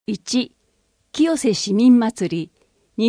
1、清瀬市民祭り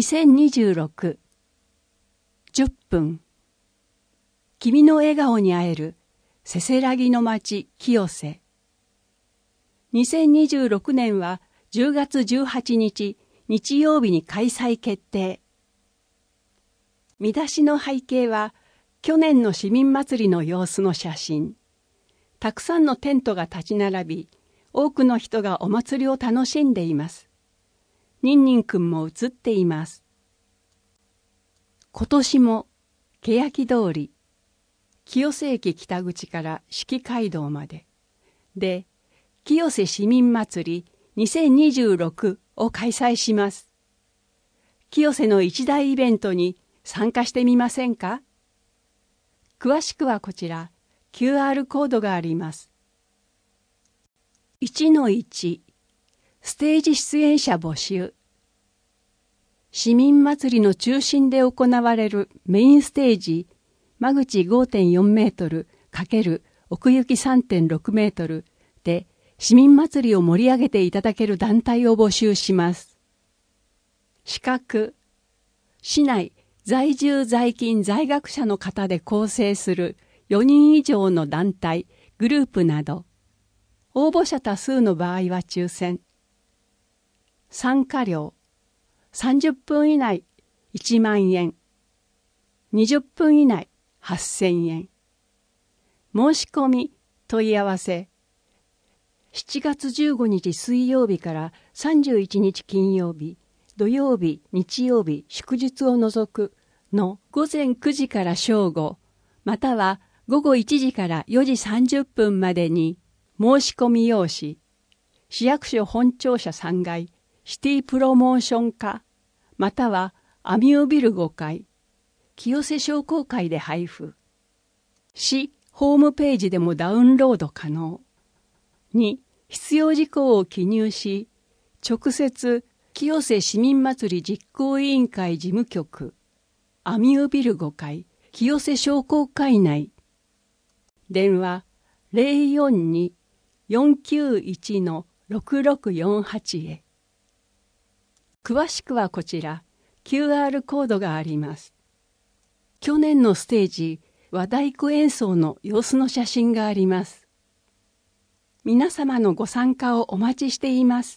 2026。10分。君の笑顔に会えるせせらぎの町清瀬。2026年は10月18日日曜日に開催決定。見出しの背景は去年の市民祭りの様子の写真。たくさんのテントが立ち並び、多くの人がお祭りを楽しんでいます。ニンニンくんも映っています。今年も欅通り、清瀬駅北口から四季街道までで清瀬市民祭り2026を開催します。清瀬の一大イベントに参加してみませんか？詳しくはこちら QR コードがあります。1-1 ステージ出演者募集。市民祭りの中心で行われるメインステージ間口 5.4 メートル×奥行き 3.6 メートルで市民祭りを盛り上げていただける団体を募集します。資格、市内在住在勤在学者の方で構成する4人以上の団体、グループなど、応募者多数の場合は抽選。参加料、30分以内1万円、20分以内8000円。申し込み、問い合わせ。7月15日水曜日から31日金曜日、土曜日、日曜日、祝日を除くの午前9時から正午、または午後1時から4時30分までに申し込み用紙、市役所本庁舎3階、シティプロモーション課、またはアミュービル5階、清瀬商工会で配布。市ホームページでもダウンロード可能。2、必要事項を記入し、直接清瀬市民祭り実行委員会事務局、アミュービル5階、清瀬商工会内。電話 042-491-6648 へ。詳しくはこちら QR コードがあります。去年のステージ和太鼓演奏の様子の写真があります。皆様のご参加をお待ちしています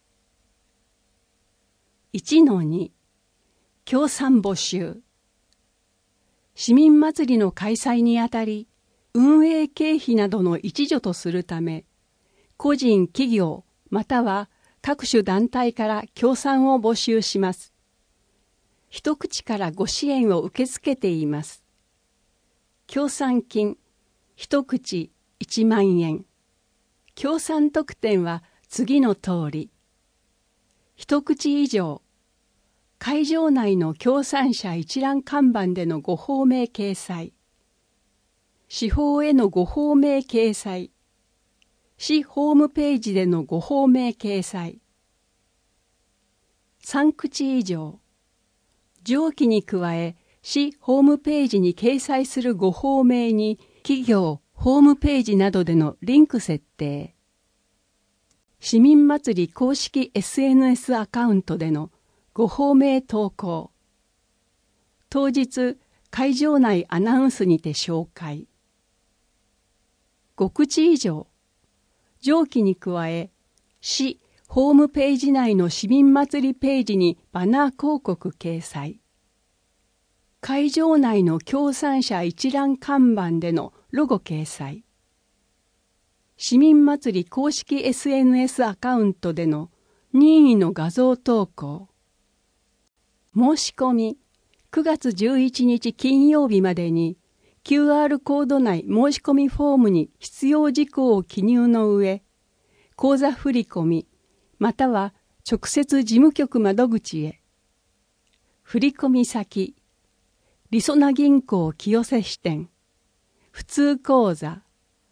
。1-2 協賛募集。市民祭りの開催にあたり運営経費などの一助とするため個人企業または各種団体から協賛を募集します。一口からご支援を受け付けています。協賛金一口1万円。協賛特典は次の通り。一口以上、会場内の協賛者一覧看板でのご報名掲載。市報へのご報名掲載。市ホームページでのご報名掲載。3口以上。上記に加え、市ホームページに掲載するご報名に企業、ホームページなどでのリンク設定。市民祭り公式 SNS アカウントでのご報名投稿。当日、会場内アナウンスにて紹介。5口以上。上記に加え、市ホームページ内の市民祭りページにバナー広告掲載。会場内の協賛者一覧看板でのロゴ掲載。市民祭り公式 SNS アカウントでの任意の画像投稿。申し込み9月11日金曜日までにQR コード内申し込みフォームに必要事項を記入の上、口座振込または直接事務局窓口へ。振込先、りそな銀行清瀬支店、普通口座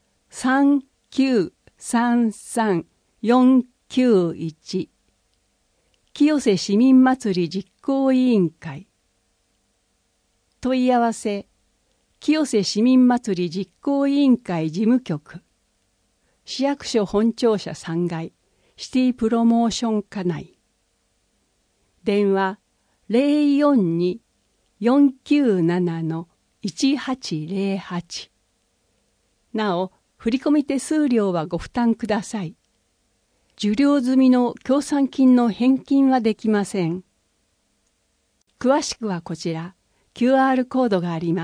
3933491、清瀬市民祭り実行委員会。問い合わせ、清瀬市民祭り実行委員会事務局、市役所本庁舎3階、 シティプロモーション課内。電話042-497-1808。なお、振込手数料はご負担ください。受領済みの協賛金の返金はできません。詳しくはこちら、QR コードがあります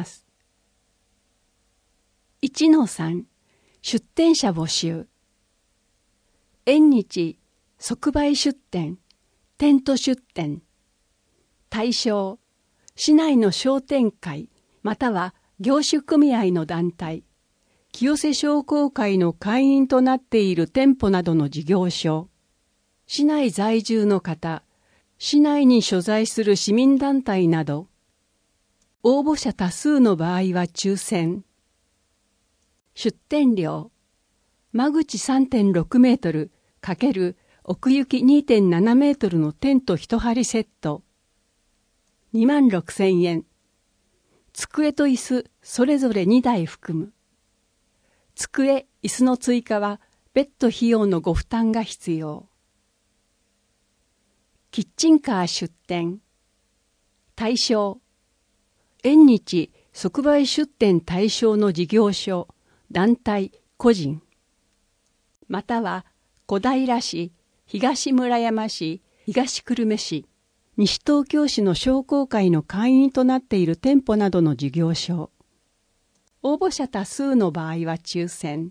。1-3 出店者募集。縁日即売出店、テント出店。対象、市内の商店会または業種組合の団体、清瀬商工会の会員となっている店舗などの事業所、市内在住の方、市内に所在する市民団体など、応募者多数の場合は抽選。出店料、間口 3.6 メートル×奥行き 2.7 メートルのテント1張セット、26,000円。机と椅子それぞれ2台含む。机、椅子の追加は別途費用のご負担が必要。キッチンカー出店。対象、縁日即売出店対象の事業所、団体、個人。または小平市、東村山市、東久留米市、西東京市の商工会の会員となっている店舗などの事業所。応募者多数の場合は抽選。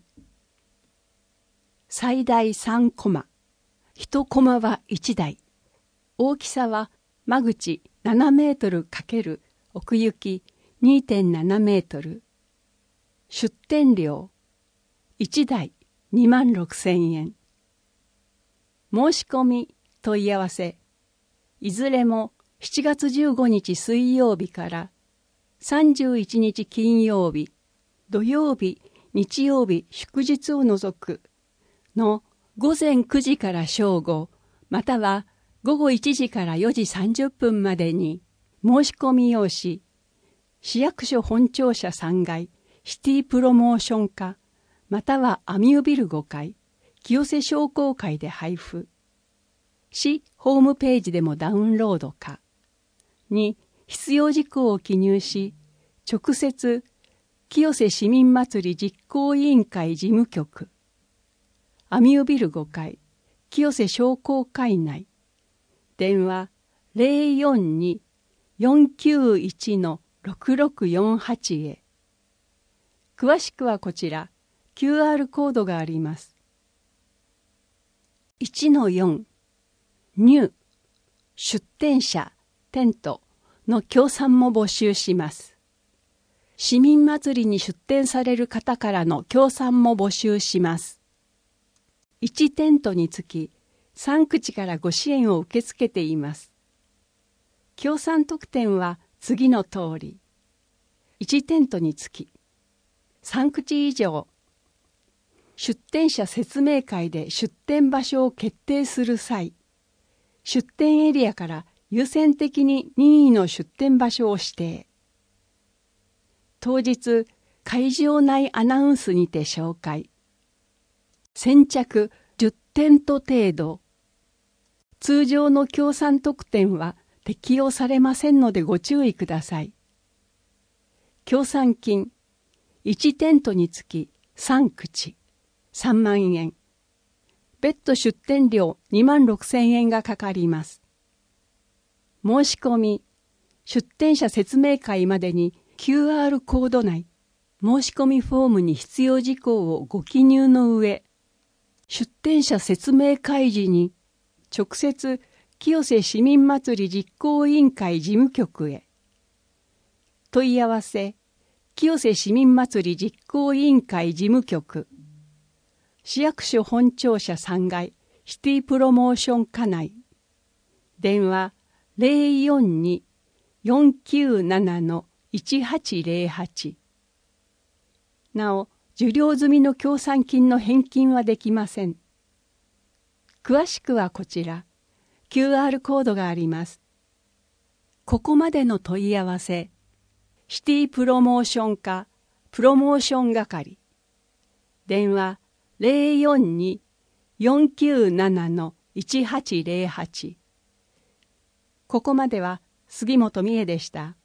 最大3コマ。1コマは1台。大きさは間口7メートル×奥行き 2.7 メートル。出店料1台26,000円。申し込み問い合わせ。いずれも7月15日水曜日から31日金曜日、土曜日、日曜日、祝日を除くの午前9時から正午、または午後1時から4時30分までに申し込み用紙、市役所本庁舎3階、シティプロモーション課、またはアミュービル5階、清瀬商工会で配布。市ホームページでもダウンロードか。2、必要事項を記入し、直接、清瀬市民祭り実行委員会事務局、アミュービル5階、清瀬商工会内、電話042-491-6648へ。詳しくはこちら、QR コードがあります。1-4入出店者テントの協賛も募集します。市民祭りに出店される方からの協賛も募集します。1テントにつき3口からご支援を受け付けています。協賛特典は次の通り。1テントにつき3口以上。出店者説明会で出店場所を決定する際、出店エリアから優先的に任意の出店場所を指定。当日、会場内アナウンスにて紹介。先着10テント程度。通常の協賛特典は適用されませんのでご注意ください。協賛金、1テントにつき3口、3万円。別途出店料26,000円がかかります。申し込み、出店者説明会までに QR コード内、申し込みフォームに必要事項をご記入の上、出店者説明会時に直接清瀬市民祭り実行委員会事務局へ。問い合わせ、清瀬市民祭り実行委員会事務局、市役所本庁舎3階シティプロモーション課内、電話042-497-1808。なお、受領済みの協賛金の返金はできません。詳しくはこちら、QR コードがあります。ここまでの問い合わせ、シティプロモーション課プロモーション係、電話 497-1808。ここまでは杉本美恵でした。